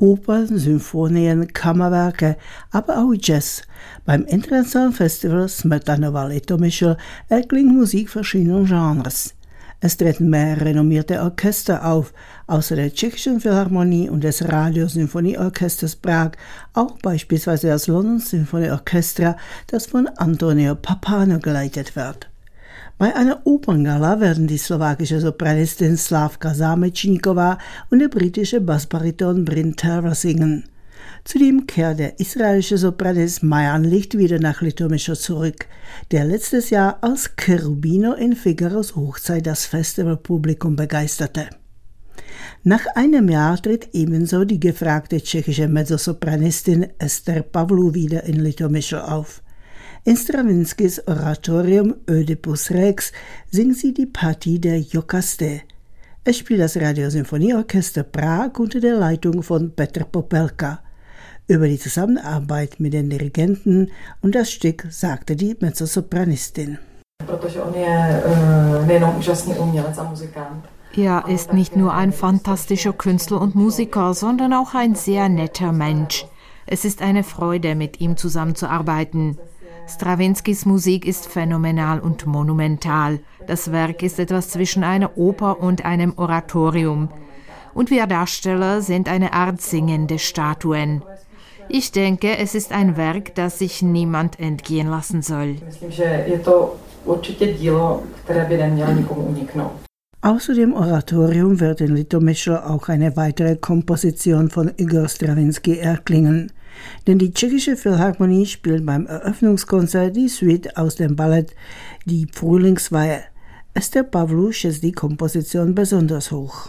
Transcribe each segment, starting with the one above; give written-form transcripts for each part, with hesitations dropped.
Opern, Symphonien, Kammerwerke, aber auch Jazz. Beim internationalen Festival Smetanova Litomyšl erklingt Musik verschiedener Genres. Es treten mehrere renommierte Orchester auf, außer der Tschechischen Philharmonie und des Radiosymphonieorchesters Prag, auch beispielsweise das London Symphony Orchestra, das von Antonio Pappano geleitet wird. Bei einer Operngala werden die slowakische Sopranistin Slavka Zámečníková und der britische Bassbariton Bryn Tervel singen. Zudem kehrt der israelische Sopranist Mayan Licht wieder nach Litomyšl zurück, der letztes Jahr als Cherubino in Figaros Hochzeit das Festivalpublikum begeisterte. Nach einem Jahr tritt ebenso die gefragte tschechische Mezzosopranistin Ester Pavlou wieder in Litomyšl auf. In Stravinskys Oratorium Oedipus Rex singt sie die Partie der Jokaste. Es spielt das Radiosymphonieorchester Prag unter der Leitung von Petr Popelka. Über die Zusammenarbeit mit den Dirigenten und das Stück sagte die Mezzosopranistin. Er ist nicht nur ein fantastischer Künstler und Musiker, sondern auch ein sehr netter Mensch. Es ist eine Freude, mit ihm zusammenzuarbeiten. Stravinskys Musik ist phänomenal und monumental. Das Werk ist etwas zwischen einer Oper und einem Oratorium. Und wir Darsteller sind eine Art singende Statuen. Ich denke, es ist ein Werk, das sich niemand entgehen lassen soll. Außer dem Oratorium wird in Litomyšl auch eine weitere Komposition von Igor Stravinsky erklingen. Denn die tschechische Philharmonie spielt beim Eröffnungskonzert die Suite aus dem Ballett Die Frühlingsweihe. Ester Pavlou schätzt die Komposition besonders hoch.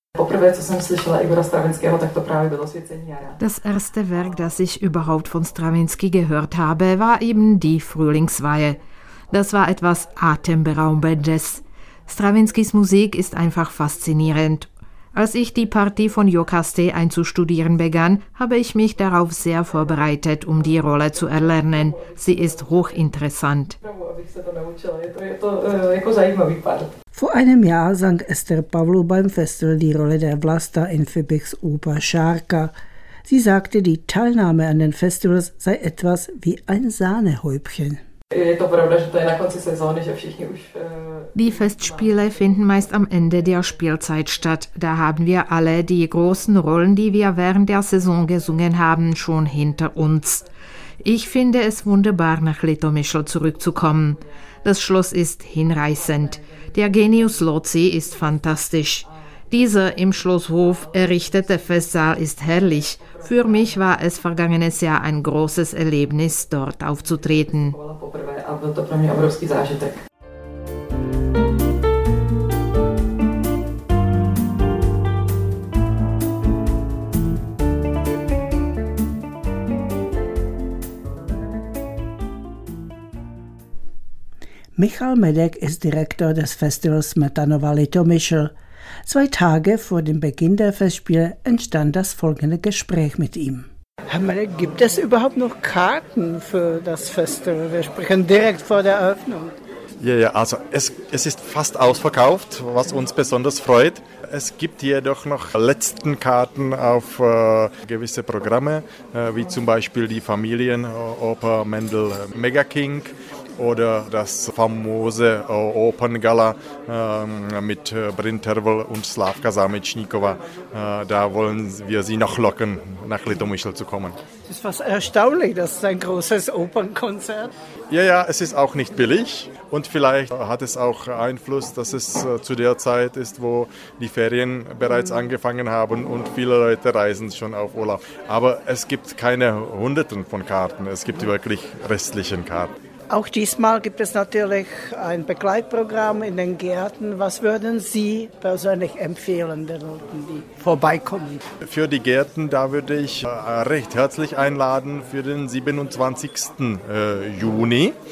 Das erste Werk, das ich überhaupt von Stravinsky gehört habe, war eben die Frühlingsweihe. Das war etwas Atemberaubendes. Stravinskys Musik ist einfach faszinierend. Als ich die Partie von Jokaste einzustudieren begann, habe ich mich darauf sehr vorbereitet, um die Rolle zu erlernen. Sie ist hochinteressant. Vor einem Jahr sang Ester Pavlou beim Festival die Rolle der Vlasta in Fibiks Oper Šárka. Sie sagte, die Teilnahme an den Festivals sei etwas wie ein Sahnehäubchen. Die Festspiele finden meist am Ende der Spielzeit statt. Da haben wir alle die großen Rollen, die wir während der Saison gesungen haben, schon hinter uns. Ich finde es wunderbar, nach Litomyšl zurückzukommen. Das Schloss ist hinreißend. Der Genius Loci ist fantastisch. Dieser im Schlosshof errichtete Festsaal ist herrlich. Für mich war es vergangenes Jahr ein großes Erlebnis, dort aufzutreten. Michal Medek ist Direktor des Festivals Smetanova Litomyšl. 2 Tage vor dem Beginn der Festspiele entstand das folgende Gespräch mit ihm. Herr Medek, gibt es überhaupt noch Karten für das Festival? Wir sprechen direkt vor der Eröffnung. Ja, also es ist fast ausverkauft, was uns besonders freut. Es gibt jedoch noch letzten Karten auf gewisse Programme, wie zum Beispiel die Familienoper Mendel Mega King oder das famose Operngala mit Bryn Tervel und Slavka Zámečníková. Da wollen wir sie noch locken, nach Litomyšl zu kommen. Das ist fast erstaunlich, das ist ein großes Opernkonzert. Ja, es ist auch nicht billig und vielleicht hat es auch Einfluss, dass es zu der Zeit ist, wo die Ferien bereits angefangen haben und viele Leute reisen schon auf Urlaub. Aber es gibt keine Hunderten von Karten, es gibt wirklich restlichen Karten. Auch diesmal gibt es natürlich ein Begleitprogramm in den Gärten. Was würden Sie persönlich empfehlen den Leuten, die vorbeikommen? Für die Gärten, da würde ich recht herzlich einladen für den 27. Juni.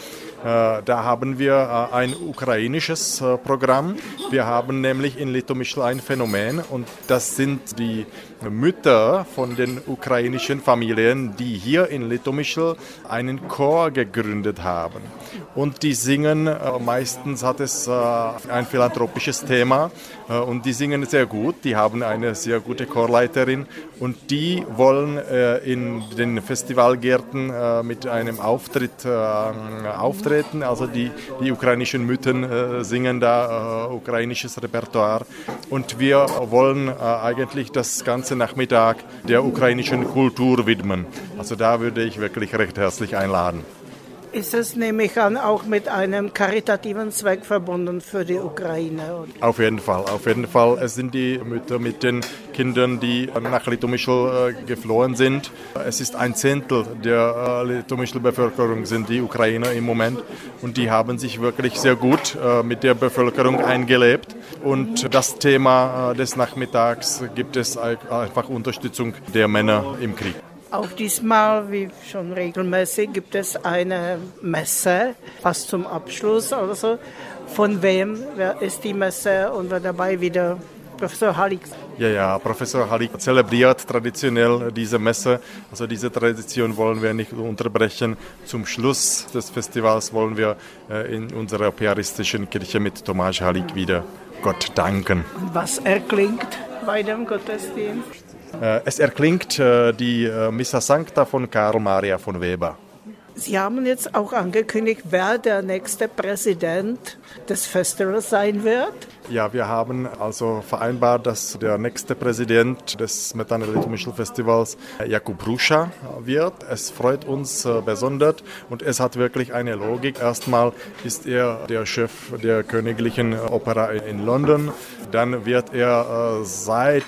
Da haben wir ein ukrainisches Programm. Wir haben nämlich in Litomyšl ein Phänomen und das sind die Mütter von den ukrainischen Familien, die hier in Litomyšl einen Chor gegründet haben. Und die singen, meistens hat es ein philanthropisches Thema und die singen sehr gut. Die haben eine sehr gute Chorleiterin und die wollen in den Festivalgärten mit einem Auftritt auftreten. Also die ukrainischen Mütter singen da ukrainisches Repertoire und wir wollen eigentlich das ganze Nachmittag der ukrainischen Kultur widmen. Also da würde ich wirklich recht herzlich einladen. Ist es, nehme ich an, auch mit einem karitativen Zweck verbunden für die Ukraine? Auf jeden Fall, auf jeden Fall. Es sind die Mütter mit den Kindern, die nach Litomyšl geflohen sind. Es ist 1/10 der Litomyšl-Bevölkerung sind die Ukrainer im Moment und die haben sich wirklich sehr gut mit der Bevölkerung eingelebt. Und das Thema des Nachmittags gibt es einfach Unterstützung der Männer im Krieg. Auch diesmal, wie schon regelmäßig, gibt es eine Messe, fast zum Abschluss oder so. Von wem ist die Messe und wer dabei wieder? Professor Halik. Ja, Professor Halik zelebriert traditionell diese Messe. Also diese Tradition wollen wir nicht unterbrechen. Zum Schluss des Festivals wollen wir in unserer piaristischen Kirche mit Tomáš Halík wieder Gott danken. Und was erklingt bei dem Gottesdienst? Es erklingt die Missa Sancta von Karl Maria von Weber. Sie haben jetzt auch angekündigt, wer der nächste Präsident des Festivals sein wird. Ja, wir haben also vereinbart, dass der nächste Präsident des Smetana Litomyšl Festivals Jakub Hruša wird. Es freut uns besonders und es hat wirklich eine Logik. Erstmal ist er der Chef der Königlichen Opera in London. Dann wird er seit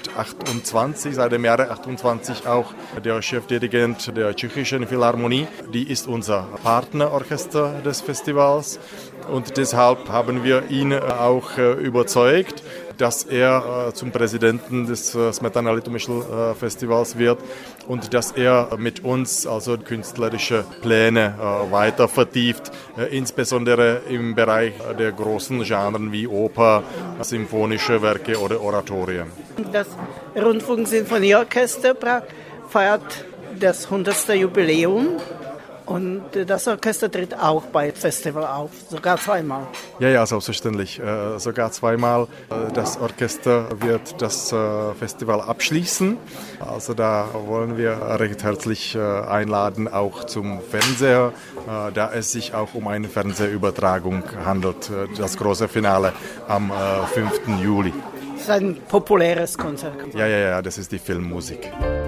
dem Jahre 28 auch der Chefdirigent der Tschechischen Philharmonie. Die ist unser Partnerorchester des Festivals. Und deshalb haben wir ihn auch überzeugt, dass er zum Präsidenten des Smetana Litomyšl Festivals wird und dass er mit uns also künstlerische Pläne weiter vertieft, insbesondere im Bereich der großen Genren wie Oper, symphonische Werke oder Oratorien. Das Rundfunksinfonieorchester feiert das 100. Jubiläum. Und das Orchester tritt auch beim Festival auf, sogar zweimal. Ja, selbstverständlich. Sogar zweimal. Das Orchester wird das Festival abschließen. Also da wollen wir recht herzlich einladen, auch zum Fernseher, da es sich auch um eine Fernsehübertragung handelt. Das große Finale am 5. Juli. Das ist ein populäres Konzert. Ja, das ist die Filmmusik.